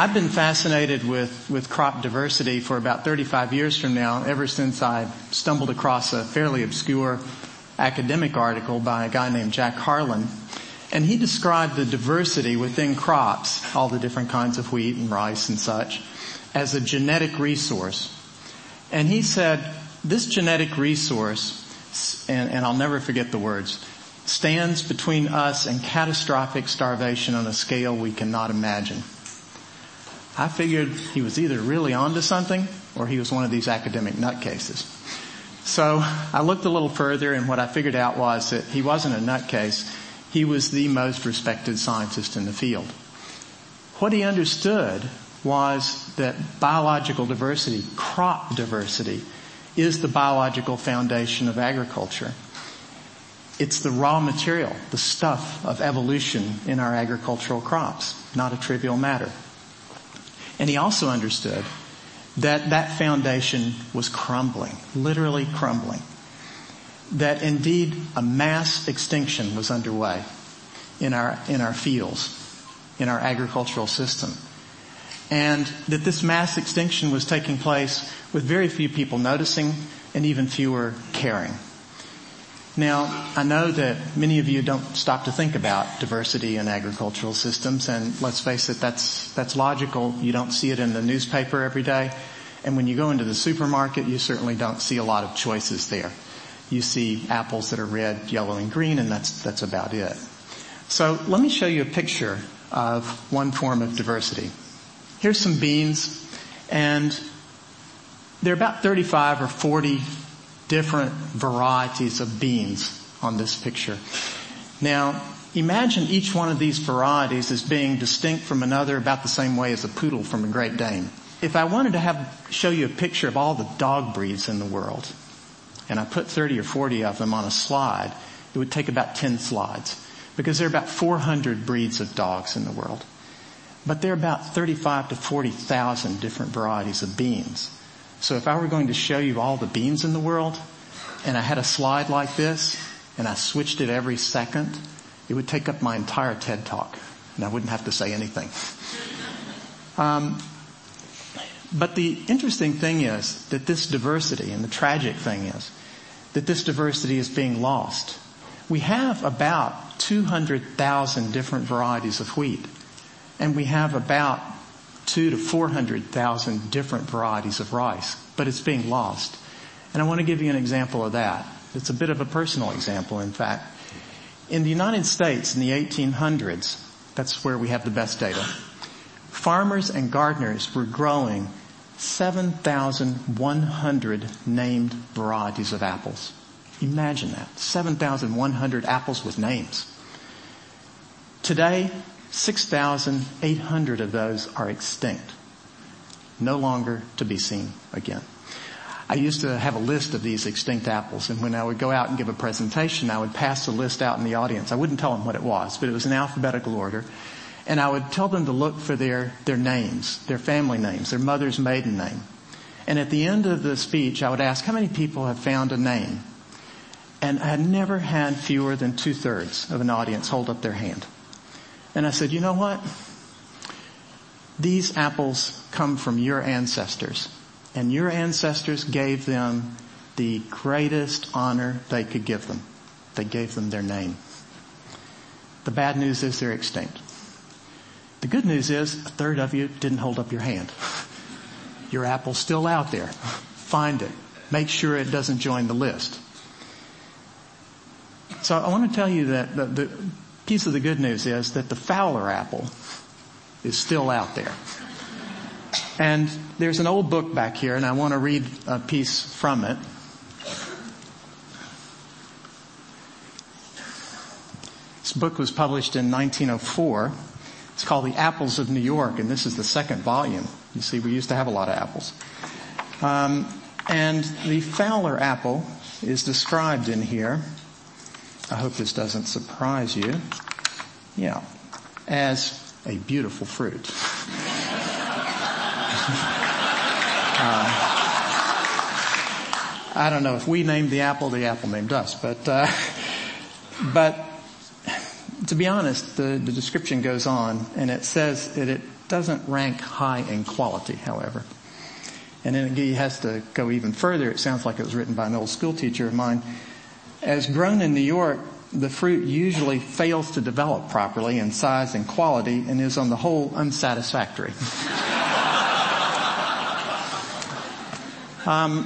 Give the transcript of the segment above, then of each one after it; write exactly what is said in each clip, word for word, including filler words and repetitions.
I've been fascinated with, with crop diversity for about thirty-five years from now, ever since I stumbled across a fairly obscure academic article by a guy named Jack Harlan. And he described the diversity within crops, all the different kinds of wheat and rice and such, as a genetic resource. And he said, this genetic resource, and, and I'll never forget the words, stands between us and catastrophic starvation on a scale we cannot imagine. I figured he was either really onto something or he was one of these academic nutcases. So I looked a little further, and what I figured out was that he wasn't a nutcase. He was the most respected scientist in the field. What he understood was that biological diversity, crop diversity, is the biological foundation of agriculture. It's the raw material, the stuff of evolution in our agricultural crops, not a trivial matter. And he also understood that that foundation was crumbling, literally crumbling. That indeed a mass extinction was underway in our, in our fields, in our agricultural system. And that this mass extinction was taking place with very few people noticing and even fewer caring. Now, I know that many of you don't stop to think about diversity in agricultural systems, and let's face it, that's, that's logical. You don't see it in the newspaper every day. And when you go into the supermarket, you certainly don't see a lot of choices there. You see apples that are red, yellow, and green, and that's, that's about it. So let me show you a picture of one form of diversity. Here's some beans, and there are about thirty-five or forty different varieties of beans on this picture. Now, imagine each one of these varieties as being distinct from another about the same way as a poodle from a Great Dane. If I wanted to have show you a picture of all the dog breeds in the world, and I put thirty or forty of them on a slide, it would take about ten slides, because there are about four hundred breeds of dogs in the world. But there are about thirty-five to forty thousand different varieties of beans. So if I were going to show you all the beans in the world, and I had a slide like this, and I switched it every second, it would take up my entire TED Talk, and I wouldn't have to say anything. Um, but the interesting thing is that this diversity, and the tragic thing is, that this diversity is being lost. We have about two hundred thousand different varieties of wheat, and we have about two to four hundred thousand different varieties of rice, but it's being lost. And I want to give you an example of that. It's a bit of a personal example, in fact. In the United States in the eighteen hundreds, that's where we have the best data, farmers and gardeners were growing seven thousand one hundred named varieties of apples. Imagine that, seven thousand one hundred apples with names. Today, six thousand eight hundred of those are extinct, no longer to be seen again. I used to have a list of these extinct apples, and when I would go out and give a presentation, I would pass the list out in the audience. I wouldn't tell them what it was, but it was in alphabetical order. And I would tell them to look for their, their names, their family names, their mother's maiden name. And at the end of the speech, I would ask, how many people have found a name? And I had never had fewer than two-thirds of an audience hold up their hand. And I said, you know what? These apples come from your ancestors. And your ancestors gave them the greatest honor they could give them. They gave them their name. The bad news is they're extinct. The good news is a third of you didn't hold up your hand. Your apple's still out there. Find it. Make sure it doesn't join the list. So I want to tell you that the, the piece of the good news is that the Fowler apple is still out there. And there's an old book back here, and I want to read a piece from it. This book was published in nineteen oh four. It's called The Apples of New York, and this is the second volume. You see, we used to have a lot of apples. Um, and the Fowler apple is described in here. I hope this doesn't surprise you. Yeah, as a beautiful fruit. uh, I don't know if we named the apple, the apple named us, but uh, but to be honest, the, the description goes on, and it says that it doesn't rank high in quality, however. And then he has to go even further. It sounds like it was written by an old school teacher of mine. As grown in New York, the fruit usually fails to develop properly in size and quality and is on the whole unsatisfactory. um,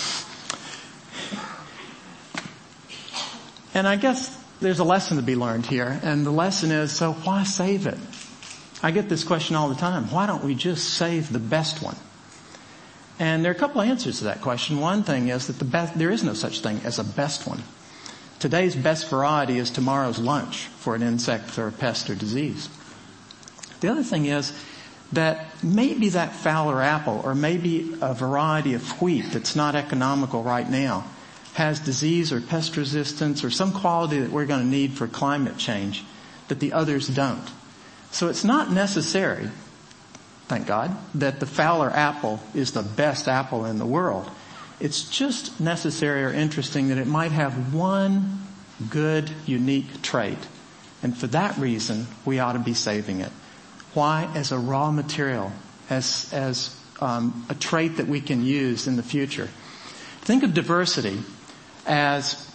and I guess there's a lesson to be learned here, and the lesson is, so why save it? I get this question all the time. Why don't we just save the best one? And there are a couple of answers to that question. One thing is that the best, there is no such thing as a best one. Today's best variety is tomorrow's lunch for an insect or a pest or disease. The other thing is that maybe that Fowler apple or maybe a variety of wheat that's not economical right now has disease or pest resistance or some quality that we're going to need for climate change that the others don't. So it's not necessary, thank God, that the Fowler apple is the best apple in the world. It's just necessary or interesting that it might have one good, unique trait. And for that reason, we ought to be saving it. Why? As a raw material, as, as um, a trait that we can use in the future. Think of diversity as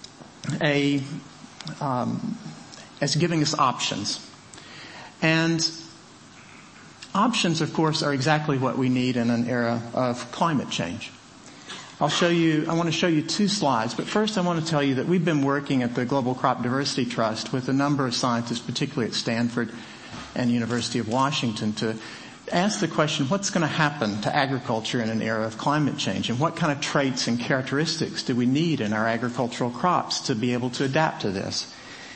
a um, as giving us options. And options, of course, are exactly what we need in an era of climate change. I'll show you, I want to show you two slides, but first I want to tell you that we've been working at the Global Crop Diversity Trust with a number of scientists, particularly at Stanford and University of Washington, to ask the question, what's going to happen to agriculture in an era of climate change? And what kind of traits and characteristics do we need in our agricultural crops to be able to adapt to this?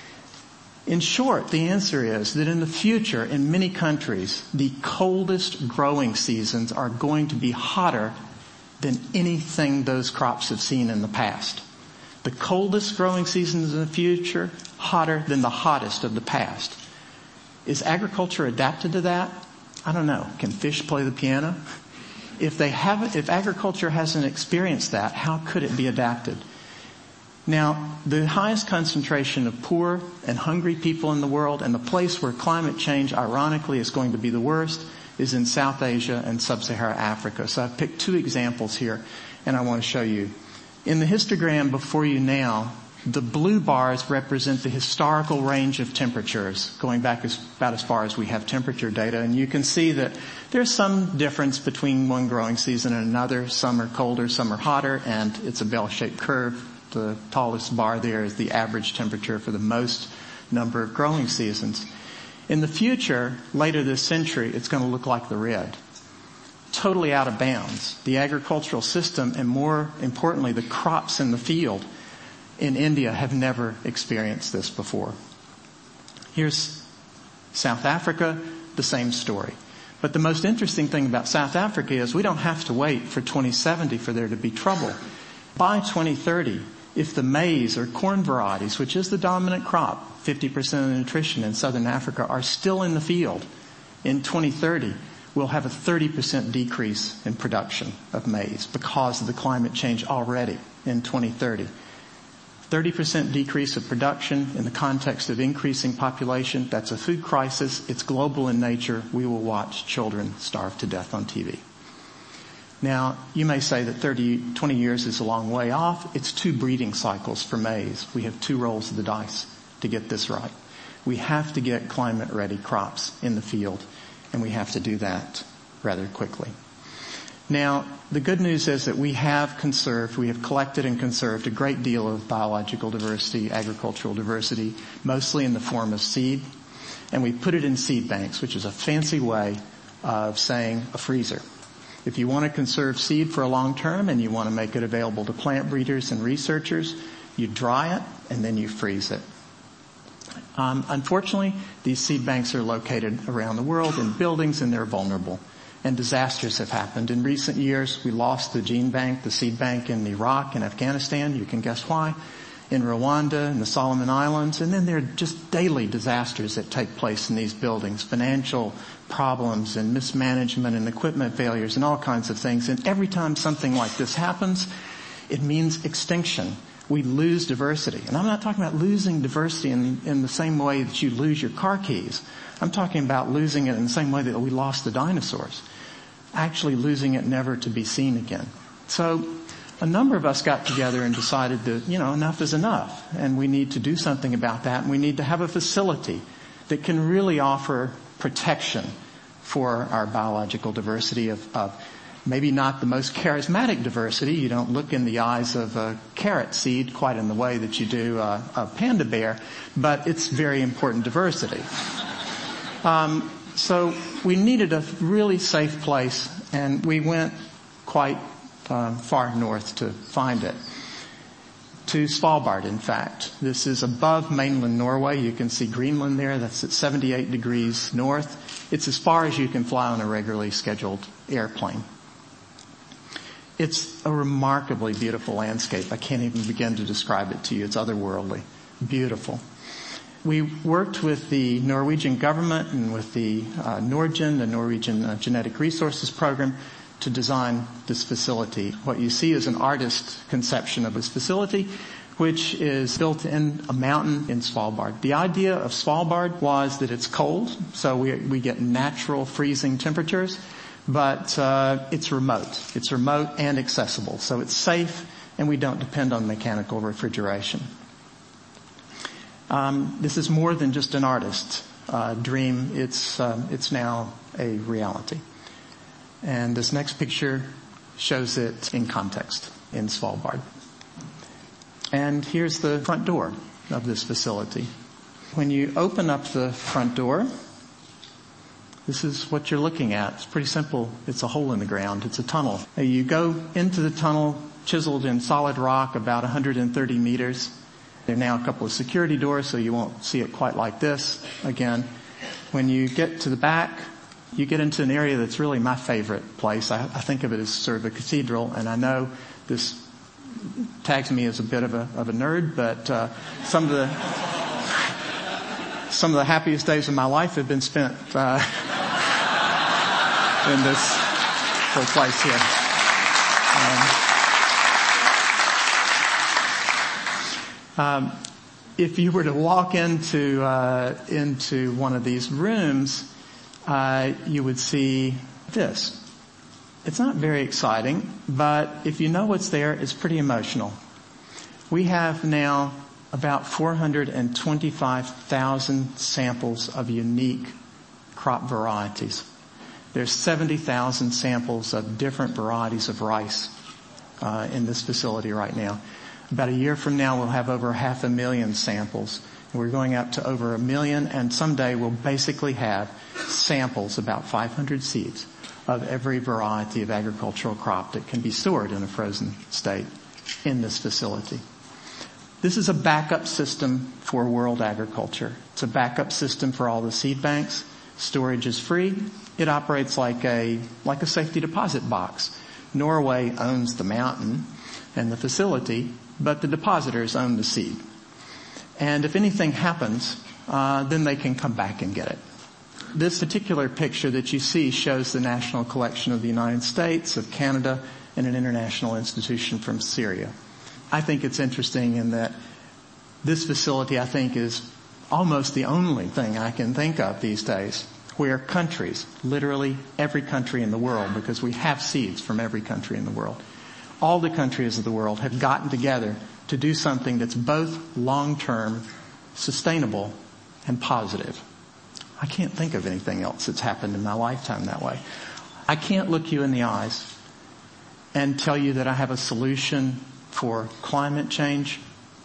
In short, the answer is that in the future, in many countries, the coldest growing seasons are going to be hotter than anything those crops have seen in the past. The coldest growing seasons in the future, hotter than the hottest of the past. Is agriculture adapted to that? I don't know. Can fish play the piano? If they haven't, if agriculture hasn't experienced that, how could it be adapted? Now, the highest concentration of poor and hungry people in the world, and the place where climate change, ironically, is going to be the worst, is in South Asia and Sub-Saharan Africa. So I've picked two examples here, and I want to show you. In the histogram before you now, the blue bars represent the historical range of temperatures, going back as, about as far as we have temperature data. And you can see that there's some difference between one growing season and another. Some are colder, some are hotter, and it's a bell-shaped curve. The tallest bar there is the average temperature for the most number of growing seasons. In the future, later this century, it's going to look like the red. Totally out of bounds. The agricultural system, and more importantly, the crops in the field in India have never experienced this before. Here's South Africa, the same story. But the most interesting thing about South Africa is we don't have to wait for twenty seventy for there to be trouble. By twenty thirty, if the maize or corn varieties, which is the dominant crop, fifty percent of the nutrition in southern Africa, are still in the field, in twenty thirty, we'll have a thirty percent decrease in production of maize because of the climate change already in twenty thirty. thirty percent decrease of production in the context of increasing population. That's a food crisis. It's global in nature. We will watch children starve to death on T V. Now, you may say that thirty, twenty years is a long way off. It's two breeding cycles for maize. We have two rolls of the dice to get this right. We have to get climate-ready crops in the field, and we have to do that rather quickly. Now, the good news is that we have conserved, we have collected and conserved a great deal of biological diversity, agricultural diversity, mostly in the form of seed, and we put it in seed banks, which is a fancy way of saying a freezer. If you want to conserve seed for a long term and you want to make it available to plant breeders and researchers, you dry it and then you freeze it. Um, unfortunately, these seed banks are located around the world in buildings and they're vulnerable. And disasters have happened. In recent years, we lost the gene bank, the seed bank in Iraq and Afghanistan. You can guess why. In Rwanda and the Solomon Islands. And then there are just daily disasters that take place in these buildings. Financial problems and mismanagement and equipment failures and all kinds of things. And every time something like this happens, it means extinction. we lose diversity. And I'm not talking about losing diversity in, in the same way that you lose your car keys. I'm talking about losing it in the same way that we lost the dinosaurs. Actually losing it never to be seen again. So a number of us got together and decided that, you know, enough is enough. And we need to do something about that. And we need to have a facility that can really offer protection for our biological diversity of, of maybe not the most charismatic diversity. You don't look in the eyes of a carrot seed quite in the way that you do a, a panda bear, but it's very important diversity. Um, so we needed a really safe place, and we went quite uh, far north to find it. To Svalbard, in fact. This is above mainland Norway. You can see Greenland there. That's at seventy-eight degrees north. It's as far as you can fly on a regularly scheduled airplane. It's a remarkably beautiful landscape. I can't even begin to describe it to you. It's otherworldly. Beautiful. We worked with the Norwegian government and with the uh, Norgen, the Norwegian uh, Genetic Resources Program, to design this facility. What you see is an artist's conception of this facility, which is built in a mountain in Svalbard. The idea of Svalbard was that it's cold, so we, we get natural freezing temperatures, but uh, it's remote. It's remote and accessible, so it's safe, and we don't depend on mechanical refrigeration. Um, this is more than just an artist's uh, dream. It's uh, it's now a reality. And this next picture shows it in context in Svalbard. And here's the front door of this facility. When you open up the front door, this is what you're looking at. It's pretty simple. It's a hole in the ground. It's a tunnel. You go into the tunnel, chiseled in solid rock, about one hundred thirty meters. There are now a couple of security doors, so you won't see it quite like this again. When you get to the back, you get into an area that's really my favorite place. I, I think of it as sort of a cathedral, and I know this tags me as a bit of a, of a nerd, but uh, some of the some of the happiest days of my life have been spent uh, in this little place here. Um, um, if you were to walk into uh, into one of these rooms, Uh, you would see this. It's not very exciting, but if you know what's there, it's pretty emotional. We have now about four hundred twenty-five thousand samples of unique crop varieties. There's seventy thousand samples of different varieties of rice uh, in this facility right now. About a year from now, we'll have over half a million samples. We're going up to over a million, and someday we'll basically have samples, about five hundred seeds, of every variety of agricultural crop that can be stored in a frozen state in this facility. This is a backup system for world agriculture. It's a backup system for all the seed banks. Storage is free. It operates like a, like a safety deposit box. Norway owns the mountain and the facility, but the depositors own the seed. And if anything happens, uh, then they can come back and get it. This particular picture that you see shows the National Collection of the United States, of Canada, and an international institution from Syria. I think it's interesting in that this facility, I think, is almost the only thing I can think of these days where countries, literally every country in the world, because we have seeds from every country in the world, all the countries of the world have gotten together to do something that's both long-term, sustainable, and positive. I can't think of anything else that's happened in my lifetime that way. I can't look you in the eyes and tell you that I have a solution for climate change,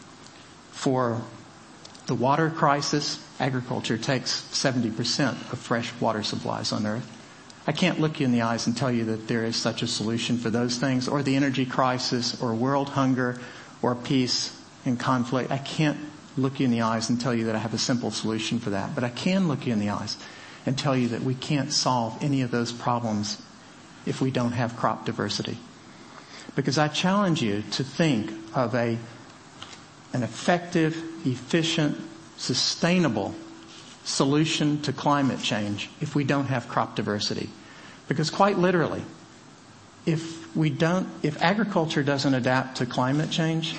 for the water crisis. Agriculture takes seventy percent of fresh water supplies on Earth. I can't look you in the eyes and tell you that there is such a solution for those things, or the energy crisis, or world hunger, or peace and conflict. I can't look you in the eyes and tell you that I have a simple solution for that. But I can look you in the eyes and tell you that we can't solve any of those problems if we don't have crop diversity. Because I challenge you to think of a an effective, efficient, sustainable solution to climate change if we don't have crop diversity. Because quite literally, if we don't, if agriculture doesn't adapt to climate change,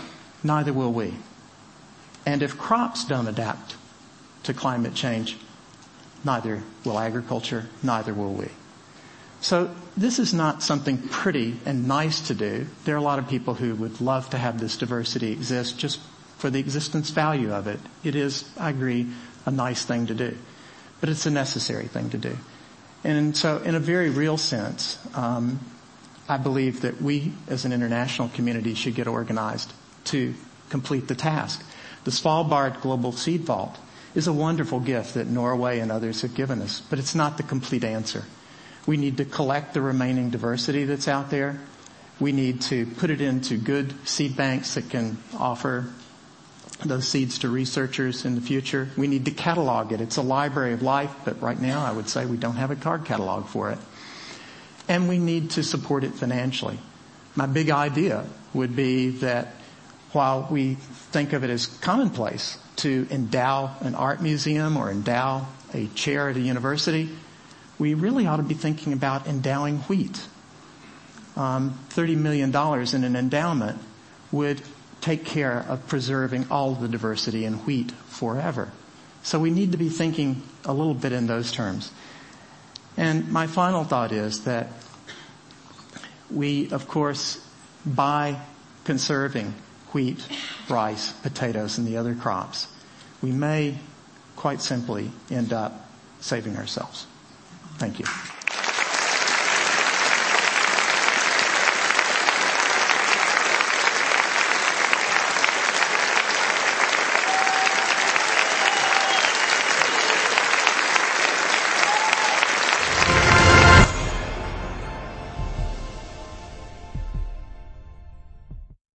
neither will we. And if crops don't adapt to climate change, neither will agriculture, neither will we. So this is not something pretty and nice to do. There are a lot of people who would love to have this diversity exist just for the existence value of it. It is, I agree, a nice thing to do. But it's a necessary thing to do. And so in a very real sense, um, I believe that we as an international community should get organized to complete the task. The Svalbard Global Seed Vault is a wonderful gift that Norway and others have given us, but it's not the complete answer. We need to collect the remaining diversity that's out there. We need to put it into good seed banks that can offer those seeds to researchers in the future. We need to catalog it. It's a library of life, but right now I would say we don't have a card catalog for it. And we need to support it financially. My big idea would be that while we think of it as commonplace to endow an art museum or endow a chair at a university, we really ought to be thinking about endowing wheat. Um, thirty million dollars in an endowment would take care of preserving all of the diversity in wheat forever. So we need to be thinking a little bit in those terms. And my final thought is that we, of course, by conserving wheat, rice, potatoes, and the other crops, we may quite simply end up saving ourselves. Thank you.